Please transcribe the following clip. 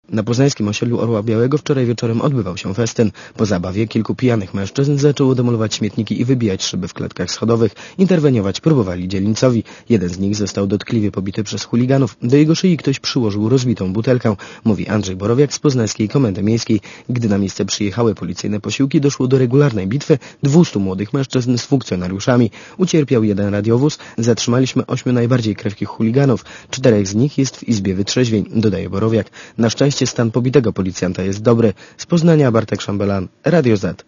Na poznańskim osiedlu Orła Białego wczoraj wieczorem odbywał się festyn. Po zabawie kilku pijanych mężczyzn zaczęło demolować śmietniki i wybijać szyby w klatkach schodowych. Interweniować próbowali dzielnicowi. Jeden z nich został dotkliwie pobity przez chuliganów. Do jego szyi ktoś przyłożył rozbitą butelkę, mówi Andrzej Borowiak z Poznańskiej Komendy Miejskiej. Gdy na miejsce przyjechały policyjne posiłki, doszło do regularnej bitwy 200 młodych mężczyzn z funkcjonariuszami. Ucierpiał jeden radiowóz. Zatrzymaliśmy 8 najbardziej krewkich chuliganów. 4 z nich jest w izbie wytrzeźwień, dodaje Borowiak. Na szczęście stan pobitego policjanta jest dobry. Z Poznania Bartek Szambelan, Radio Z.